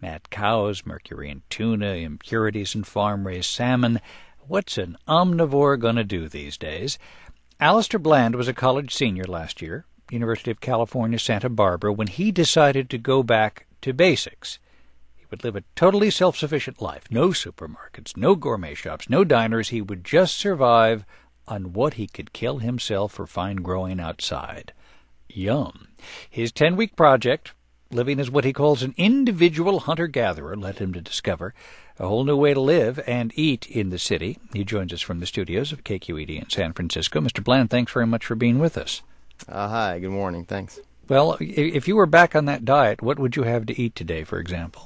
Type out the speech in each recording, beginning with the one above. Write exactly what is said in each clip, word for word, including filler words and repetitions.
Mad cows, mercury in tuna, impurities in farm-raised salmon. What's an omnivore going to do these days? Alistair Bland was a college senior last year, University of California, Santa Barbara, when he decided to go back to basics. He would live a totally self-sufficient life. No supermarkets, no gourmet shops, no diners. He would just survive on what he could kill himself or find growing outside. Yum. His ten-week project, living as what he calls an individual hunter-gatherer, led him to discover a whole new way to live and eat in the city. He joins us from the studios of K Q E D in San Francisco. Mister Bland, thanks very much for being with us. Uh, hi, good morning. Thanks. Well, if you were back on that diet, what would you have to eat today, for example?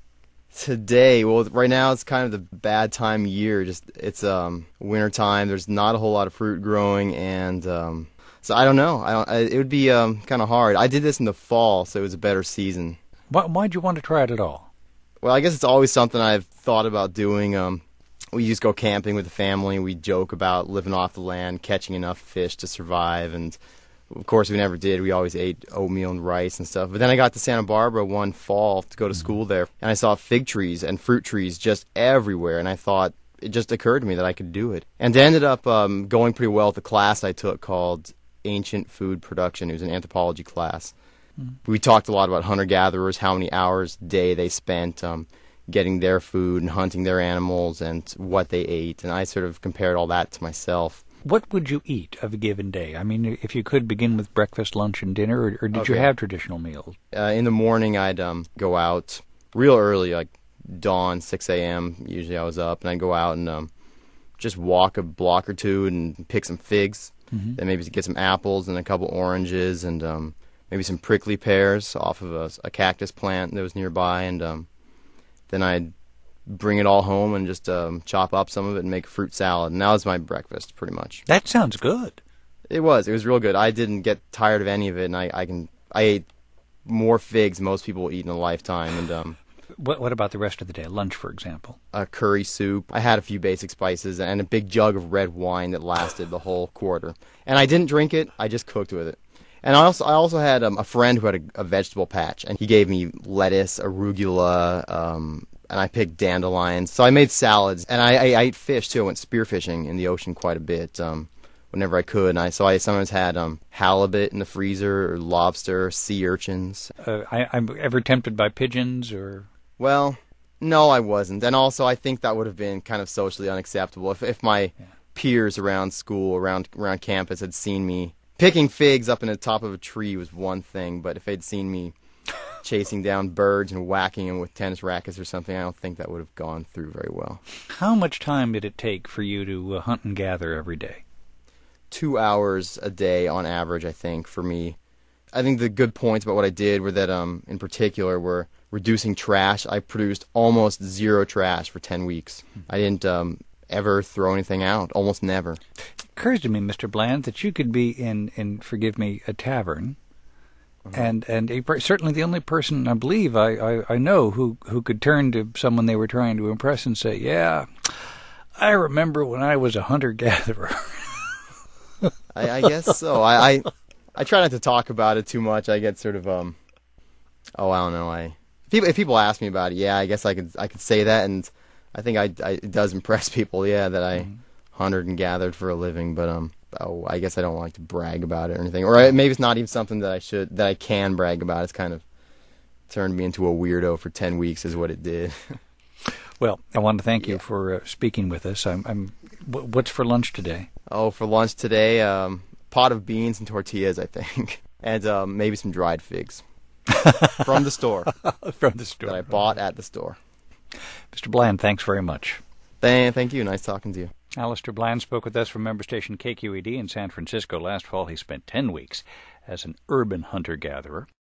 Today, well, right now it's kind of the bad time of year. Just it's um winter time. There's not a whole lot of fruit growing, and um, so I don't know. I don't. I, it would be um kind of hard. I did this in the fall, so it was a better season. Why, why'd you want to try it at all? Well, I guess it's always something I've thought about doing. Um, we used to go camping with the family. We joke about living off the land, catching enough fish to survive, and of course we never did. We always ate oatmeal and rice and stuff. But then I got to Santa Barbara one fall to go to school there, and I saw fig trees and fruit trees just everywhere, and I thought, it just occurred to me that I could do it. And it ended up um, going pretty well with the class I took called Ancient Food Production. It was an anthropology class. We talked a lot about hunter-gatherers, how many hours a day they spent um, getting their food and hunting their animals and what they ate. And I sort of compared all that to myself. What would you eat of a given day? I mean, if you could begin with breakfast, lunch, and dinner, or, or did Okay. you have traditional meals? Uh, in the morning, I'd um, go out real early, like dawn, six a.m. Usually I was up, and I'd go out and um, just walk a block or two and pick some figs. Mm-hmm. Then maybe get some apples and a couple oranges and um, maybe some prickly pears off of a, a cactus plant that was nearby. And um, then I'd bring it all home and just um, chop up some of it and make a fruit salad. And that was my breakfast, pretty much. That sounds good. It was. It was real good. I didn't get tired of any of it, and I, I can I ate more figs than most people eat in a lifetime. And um, What, what about the rest of the day? Lunch, for example? a curry soup. I had a few basic spices and a big jug of red wine that lasted the whole quarter. And I didn't drink it. I just cooked with it. And I also I also had um, a friend who had a, a vegetable patch, and he gave me lettuce, arugula, um, and I picked dandelions. So I made salads, and I, I, I ate fish too. I went spearfishing in the ocean quite a bit um, whenever I could. And I so I sometimes had um, halibut in the freezer, or lobster, sea urchins. Uh, I, I'm ever tempted by pigeons or... Well, no, I wasn't. And also, I think that would have been kind of socially unacceptable if if my Yeah. peers around school, around around campus, had seen me picking figs up in the top of a tree was one thing, but if they'd seen me chasing down birds and whacking them with tennis rackets or something, I don't think that would have gone through very well. How much time did it take for you to uh, hunt and gather every day? Two hours a day on average, I think, for me. I think the good points about what I did were that, um, in particular, were reducing trash. I produced almost zero trash for ten weeks. I didn't um, ever throw anything out, almost never. It occurs to me, Mister Bland, that you could be in, in forgive me, a tavern, Uh-huh. and and a, per- certainly the only person I believe I, I, I know who, who could turn to someone they were trying to impress and say, yeah, I remember when I was a hunter-gatherer. I, I guess so. I, I I try not to talk about it too much. I get sort of um, oh, I don't know. I people if people ask me about it, yeah, I guess I could I could say that, and I think I, I it does impress people, yeah, that I Mm-hmm. hunted and gathered for a living. But um, oh, I guess I don't like to brag about it or anything, or I, maybe it's not even something that I should that I can brag about. It's kind of turned me into a weirdo for ten weeks, is what it did. Well, I want to thank you Yeah. for uh, speaking with us. I'm, I'm. wh- What's for lunch today? Oh, for lunch today, um, pot of beans and tortillas, I think, and um, maybe some dried figs from the store From the store. that I bought at the store. Mister Bland, thanks very much. Thank, thank you. Nice talking to you. Alistair Bland spoke with us from member station K Q E D in San Francisco. Last fall, he spent ten weeks as an urban hunter-gatherer.